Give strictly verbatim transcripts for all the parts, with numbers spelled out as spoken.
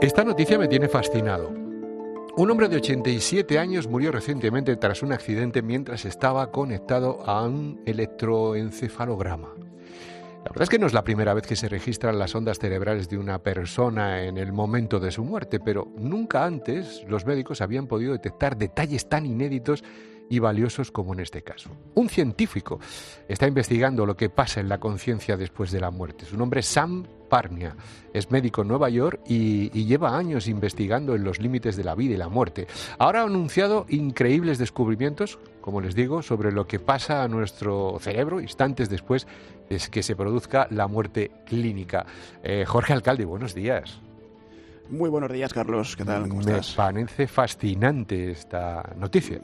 Esta noticia me tiene fascinado. Un hombre de ochenta y siete años murió recientemente tras un accidente mientras estaba conectado a un electroencefalograma. La verdad es que no es la primera vez que se registran las ondas cerebrales de una persona en el momento de su muerte, pero nunca antes los médicos habían podido detectar detalles tan inéditos y valiosos como en este caso. Un científico está investigando lo que pasa en la conciencia después de la muerte. Su nombre es Sam Parnia, es médico en Nueva York y, y lleva años investigando en los límites de la vida y la muerte. Ahora ha anunciado increíbles descubrimientos, como les digo, sobre lo que pasa a nuestro cerebro instantes después de que se produzca la muerte clínica. Eh, Jorge Alcalde, buenos días. Muy buenos días, Carlos. ¿Qué tal? ¿Cómo Me estás? parece fascinante esta noticia.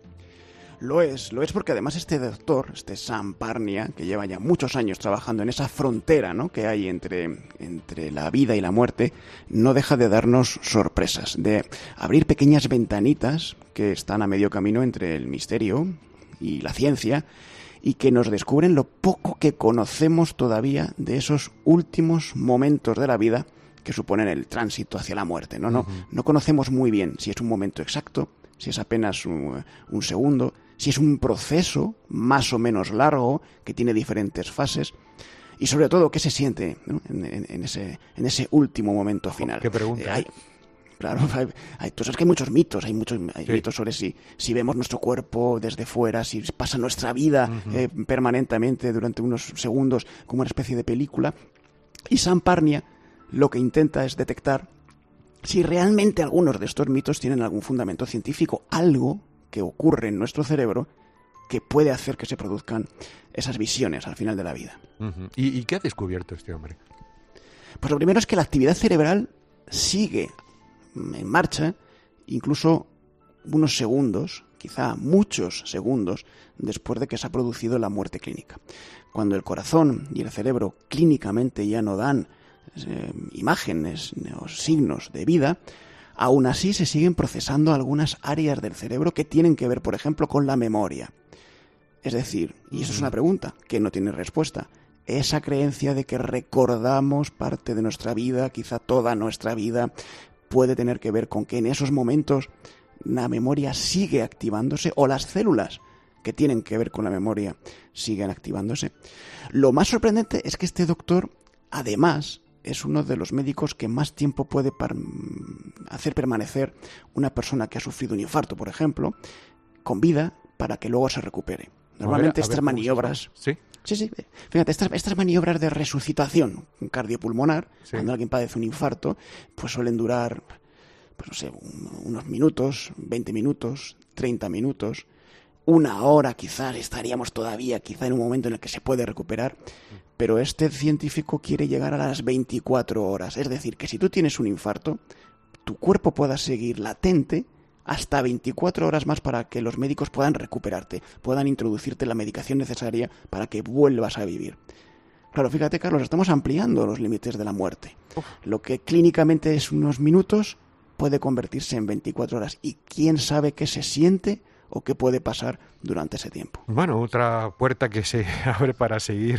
Lo es, lo es porque además este doctor, este Sam Parnia, que lleva ya muchos años trabajando en esa frontera, ¿no?, que hay entre, entre la vida y la muerte, no deja de darnos sorpresas, de abrir pequeñas ventanitas que están a medio camino entre el misterio y la ciencia y que nos descubren lo poco que conocemos todavía de esos últimos momentos de la vida que suponen el tránsito hacia la muerte, ¿no? No, uh-huh. no conocemos muy bien si es un momento exacto, si es apenas un, un segundo, si es un proceso más o menos largo, que tiene diferentes fases, y sobre todo, qué se siente, ¿no?, en, en, en, ese, en ese último momento final. ¿Qué pregunta? Eh, hay, claro, hay, hay, tú sabes que hay muchos mitos, hay muchos hay sí. mitos sobre si, si vemos nuestro cuerpo desde fuera, si pasa nuestra vida uh-huh. eh, permanentemente durante unos segundos como una especie de película. Y Sam Parnia lo que intenta es detectar si realmente algunos de estos mitos tienen algún fundamento científico, algo que ocurre en nuestro cerebro que puede hacer que se produzcan esas visiones al final de la vida. Uh-huh. ¿Y, ¿Y qué ha descubierto este hombre? Pues lo primero es que la actividad cerebral sigue en marcha, incluso unos segundos, quizá muchos segundos, después de que se ha producido la muerte clínica. Cuando el corazón y el cerebro clínicamente ya no dan Eh, imágenes o signos de vida, aún así se siguen procesando algunas áreas del cerebro que tienen que ver, por ejemplo, con la memoria. Es decir, y eso es una pregunta que no tiene respuesta, esa creencia de que recordamos parte de nuestra vida, quizá toda nuestra vida, puede tener que ver con que en esos momentos la memoria sigue activándose o las células que tienen que ver con la memoria siguen activándose. Lo más sorprendente es que este doctor, además, es uno de los médicos que más tiempo puede par- hacer permanecer una persona que ha sufrido un infarto, por ejemplo, con vida para que luego se recupere. Normalmente a ver, a estas ver, maniobras... ¿Sí? Sí, sí. Fíjate, estas, estas maniobras de resucitación cardiopulmonar, sí. cuando alguien padece un infarto, pues suelen durar, pues no sé, un, unos minutos, veinte minutos, treinta minutos, una hora quizás, estaríamos todavía quizá en un momento en el que se puede recuperar, pero este científico quiere llegar a las veinticuatro horas. Es decir, que si tú tienes un infarto, tu cuerpo pueda seguir latente hasta veinticuatro horas más para que los médicos puedan recuperarte, puedan introducirte la medicación necesaria para que vuelvas a vivir. Claro, fíjate, Carlos, estamos ampliando los límites de la muerte. Uf. Lo que clínicamente es unos minutos puede convertirse en veinticuatro horas. ¿Y quién sabe qué se siente o qué puede pasar durante ese tiempo? Bueno, otra puerta que se abre para seguir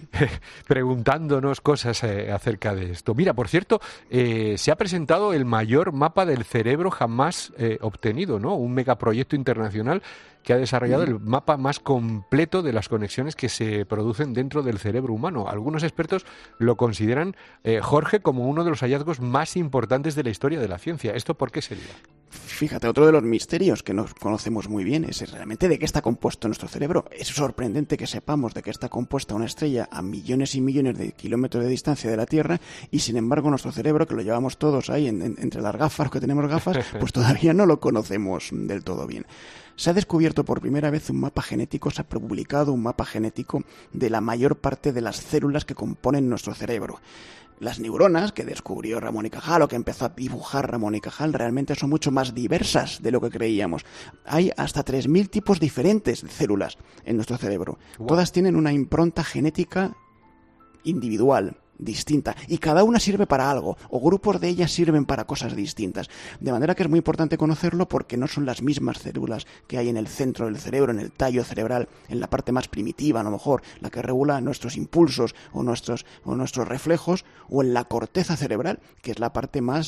preguntándonos cosas eh, acerca de esto. Mira, por cierto, eh, se ha presentado el mayor mapa del cerebro jamás eh, obtenido, ¿no? Un megaproyecto internacional que ha desarrollado el mapa más completo de las conexiones que se producen dentro del cerebro humano. Algunos expertos lo consideran, eh, Jorge, como uno de los hallazgos más importantes de la historia de la ciencia. ¿Esto por qué sería? Fíjate, otro de los misterios que no conocemos muy bien es realmente de qué está compuesto nuestro cerebro. Es sorprendente que sepamos de qué está compuesta una estrella a millones y millones de kilómetros de distancia de la Tierra y, sin embargo, nuestro cerebro, que lo llevamos todos ahí en, en, entre las gafas, que tenemos gafas, pues todavía no lo conocemos del todo bien. Se ha descubierto por primera vez un mapa genético, se ha publicado un mapa genético de la mayor parte de las células que componen nuestro cerebro. Las neuronas que descubrió Ramón y Cajal o que empezó a dibujar Ramón y Cajal realmente son mucho más diversas de lo que creíamos. Hay hasta tres mil tipos diferentes de células en nuestro cerebro. Wow. Todas tienen una impronta genética individual, distinta, y cada una sirve para algo, o grupos de ellas sirven para cosas distintas, de manera que es muy importante conocerlo porque no son las mismas células que hay en el centro del cerebro, en el tallo cerebral, en la parte más primitiva, a lo mejor, la que regula nuestros impulsos o nuestros, o nuestros reflejos, o en la corteza cerebral, que es la parte más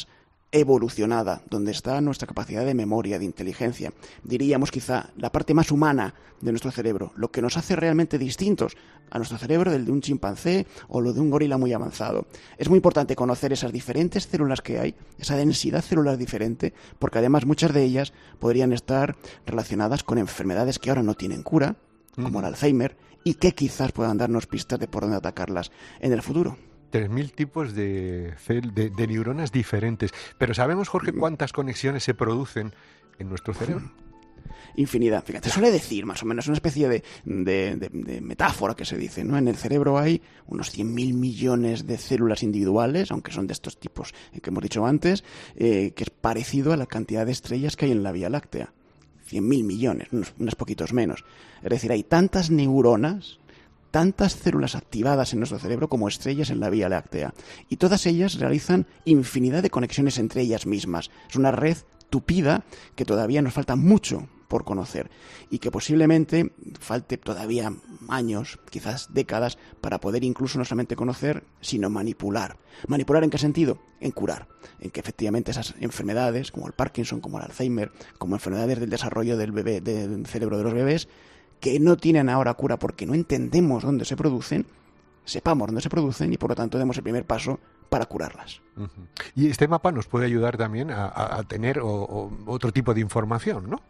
evolucionada, donde está nuestra capacidad de memoria, de inteligencia, diríamos quizá la parte más humana de nuestro cerebro, lo que nos hace realmente distintos a nuestro cerebro del de un chimpancé o lo de un gorila muy avanzado. Es muy importante conocer esas diferentes células que hay, esa densidad celular diferente, porque además muchas de ellas podrían estar relacionadas con enfermedades que ahora no tienen cura, como el Alzheimer, y que quizás puedan darnos pistas de por dónde atacarlas en el futuro. Tres mil tipos de, de, de neuronas diferentes. Pero ¿sabemos, Jorge, cuántas conexiones se producen en nuestro cerebro? Infinidad. Fíjate, suele decir más o menos una especie de, de, de, de metáfora que se dice, ¿no? En el cerebro hay unos cien mil millones de células individuales, aunque son de estos tipos que hemos dicho antes, eh, que es parecido a la cantidad de estrellas que hay en la Vía Láctea. cien mil millones, unos, unos poquitos menos. Es decir, hay tantas neuronas, tantas células activadas en nuestro cerebro como estrellas en la Vía Láctea. Y todas ellas realizan infinidad de conexiones entre ellas mismas. Es una red tupida que todavía nos falta mucho por conocer y que posiblemente falte todavía años, quizás décadas, para poder incluso no solamente conocer, sino manipular. ¿Manipular en qué sentido? En curar. En que efectivamente esas enfermedades, como el Parkinson, como el Alzheimer, como enfermedades del desarrollo del bebé, del cerebro de los bebés, que no tienen ahora cura porque no entendemos dónde se producen, sepamos dónde se producen y por lo tanto demos el primer paso para curarlas. Uh-huh. Y este mapa nos puede ayudar también a, a tener o, o otro tipo de información, ¿no?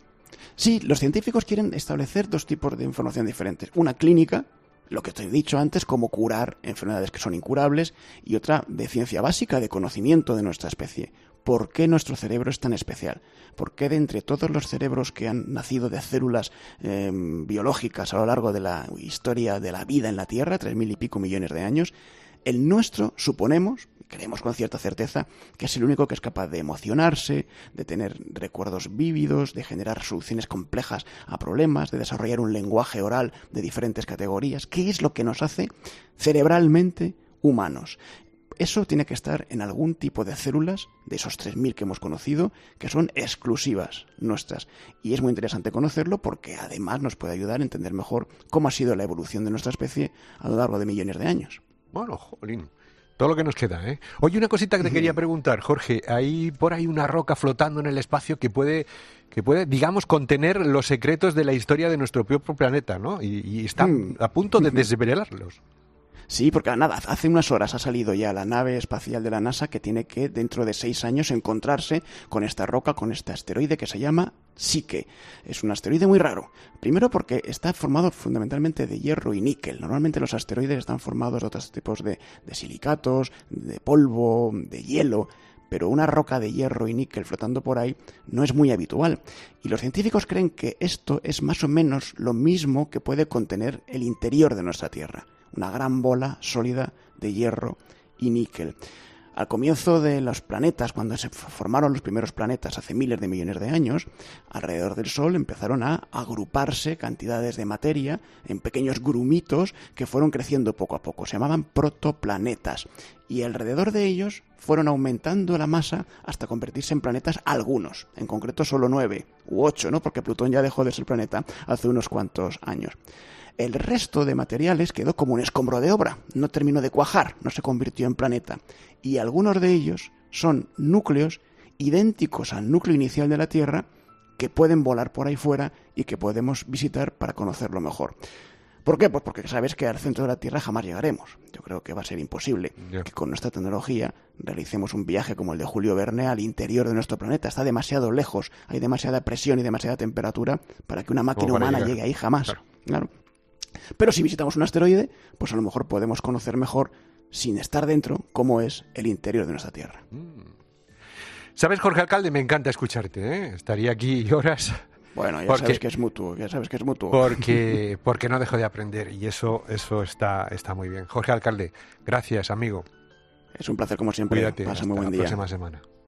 Sí, los científicos quieren establecer dos tipos de información diferentes. Una clínica, lo que te he dicho antes, cómo curar enfermedades que son incurables, y otra de ciencia básica, de conocimiento de nuestra especie. ¿Por qué nuestro cerebro es tan especial? ¿Por qué de entre todos los cerebros que han nacido de células eh, biológicas a lo largo de la historia de la vida en la Tierra, tres mil y pico millones de años, el nuestro, suponemos, creemos con cierta certeza, que es el único que es capaz de emocionarse, de tener recuerdos vívidos, de generar soluciones complejas a problemas, de desarrollar un lenguaje oral de diferentes categorías? ¿Qué es lo que nos hace cerebralmente humanos? Eso tiene que estar en algún tipo de células, de esos tres mil que hemos conocido, que son exclusivas nuestras. Y es muy interesante conocerlo porque además nos puede ayudar a entender mejor cómo ha sido la evolución de nuestra especie a lo largo de millones de años. Bueno, jolín, todo lo que nos queda, ¿eh? Oye, una cosita que te quería preguntar, Jorge. Hay por ahí una roca flotando en el espacio que puede, que puede, digamos, contener los secretos de la historia de nuestro propio planeta, ¿no? Y, y está mm. a punto de desvelarlos. Sí, porque nada, hace unas horas ha salido ya la nave espacial de la NASA que tiene que, dentro de seis años, encontrarse con esta roca, con este asteroide que se llama Psique. Es un asteroide muy raro. Primero porque está formado fundamentalmente de hierro y níquel. Normalmente los asteroides están formados de otros tipos de, de silicatos, de polvo, de hielo. Pero una roca de hierro y níquel flotando por ahí no es muy habitual. Y los científicos creen que esto es más o menos lo mismo que puede contener el interior de nuestra Tierra. Una gran bola sólida de hierro y níquel. Al comienzo de los planetas, cuando se formaron los primeros planetas hace miles de millones de años, alrededor del Sol empezaron a agruparse cantidades de materia en pequeños grumitos que fueron creciendo poco a poco. Se llamaban protoplanetas. Y alrededor de ellos fueron aumentando la masa hasta convertirse en planetas algunos. En concreto solo nueve u ocho, ¿no? Porque Plutón ya dejó de ser planeta hace unos cuantos años. El resto de materiales quedó como un escombro de obra, no terminó de cuajar, no se convirtió en planeta. Y algunos de ellos son núcleos idénticos al núcleo inicial de la Tierra que pueden volar por ahí fuera y que podemos visitar para conocerlo mejor. ¿Por qué? Pues porque sabes que al centro de la Tierra jamás llegaremos. Yo creo que va a ser imposible yeah. que con nuestra tecnología realicemos un viaje como el de Julio Verne al interior de nuestro planeta. Está demasiado lejos, hay demasiada presión y demasiada temperatura para que una máquina humana llegar. llegue ahí jamás. Claro. Claro. Pero si visitamos un asteroide, pues a lo mejor podemos conocer mejor, sin estar dentro, cómo es el interior de nuestra Tierra. ¿Sabes, Jorge Alcalde? Me encanta escucharte, ¿eh? Estaría aquí horas. Bueno, ya porque, sabes que es mutuo, ya sabes que es mutuo. Porque, porque no dejo de aprender y eso, eso está, está muy bien. Jorge Alcalde, gracias, amigo. Es un placer como siempre. Cuídate, pasa hasta muy buen la día. próxima semana.